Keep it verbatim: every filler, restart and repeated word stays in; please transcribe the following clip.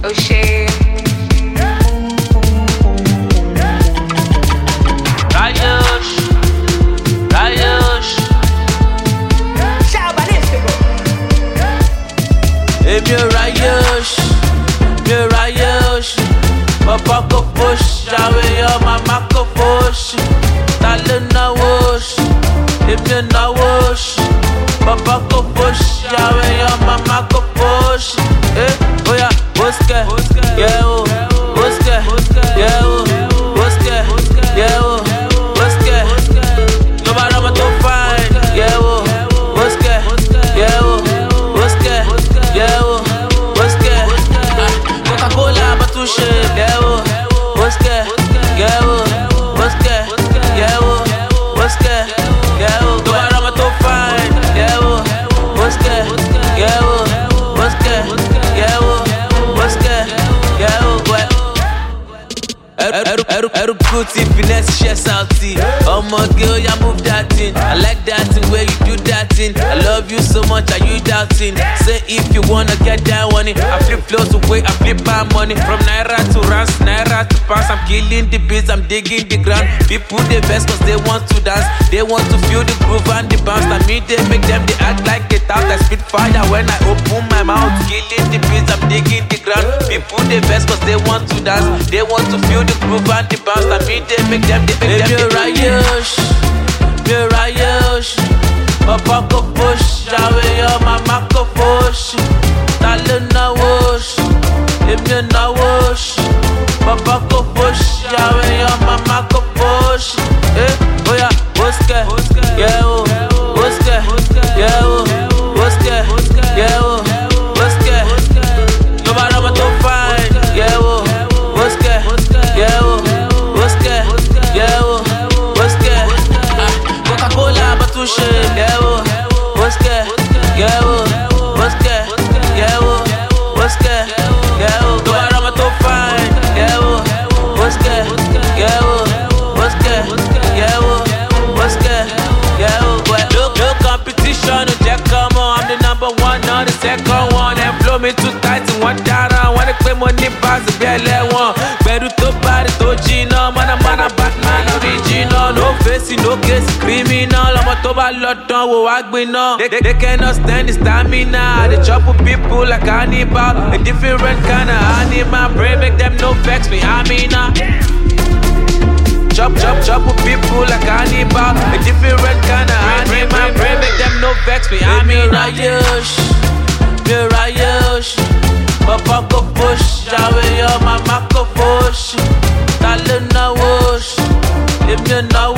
O'Shea. Rayos, Rayos. Èmi ò Rayos, mi ò Rayos. Bàbá kò fòṣì, àwọn èèyàn màmá kò fòṣì. Ta ló náwó ṣì? Èmi ò náwó ṣì. Bàbá kò fòṣì, àwọn èèyàn màmá kò fòṣì. Eh, oya, bóṣkẹ̀, yeah o, bóṣkẹ̀, yeah o, bóṣkẹ̀, yeah o, bóṣkẹ̀. Tó bá rọ́mọ tó fine, yeah o, bóṣkẹ̀, yeah o, bóṣkẹ̀, yeah o, bóṣkẹ̀. Coca-Cola bá tún ṣe, yeah o, bóṣkẹ̀, yeah o, bóṣkẹ̀, yeah o, bóṣkẹ̀, yeah o. Tó bá rọ́mọ tó fine, yeah o, bóṣkẹ̀, yeah o, bóṣkẹ̀, yeah o, bóṣkẹ̀, yeah o. Eru, eru, eru, Gucci, finesse, share salty. Ọmọge, oh yeah, move that thing. I like that thing where you do that thing. I love you so much, are you doubting? Say if you wanna get down on it. I flip flows away, I flip my money. From naira to rands, naira to pounds. I'm killing the beats, I'm digging the ground. People they vex cause they want to dance. They want to feel the groove and the bounce. I mean they make them, they act like it out. I spit fire when I open my mouth. Killing the beats, I'm digging the ground. People they vex cause they want to dance. They want to feel the groove and the bounce. I mean they make them, they make them. If you're Rayos, you're Rayos. Papa go push, àwọn èèyàn mama go push. Ta ló náwó ṣì? Èmi ò náwó ṣì. Papa go push, àwọn èèyàn mama go push. Eh, oya, bóṣkẹ̀, yeah o, bóṣkẹ̀, yeah o, bóṣkẹ̀, yeah o, bóṣkẹ̀. Tó bá rọ́mọ tó fine, yeah o, bóṣkẹ̀, yeah o, bóṣkẹ̀, yeah o, bóṣkẹ̀. Coca-Cola bá tún ṣe, yeah o, bóṣkẹ̀, yeah o, bóṣkẹ̀, yeah o, bóṣkẹ̀, yeah o. Tó bá rọ́mọ tó fine, yeah o, bóṣkẹ̀, yeah o, bóṣkẹ̀, yeah o, bóṣkẹ̀, yeah o. No, no competition, no check, come on. I'm the number one, not the second one. And flow me too tight in one dara. Wanna pay money pass the belly one. Better to body to Gina, man, I'm a Batman original. No face, no case, criminal. I'm a toba lot done, wo agbina. They, they cannot stand the stamina. They chop with people like cannibal. A different kind of animal. Pray make them no vex me, I mean nah. Chop, chop, chop with people like cannibal. A different kind of animal. Pray make them no vex me, I mean Rayos, mi ò Rayos. Papa go push, àwọn èèyàn mama go push. Ta ló náwó ṣì? Èmi ò náwó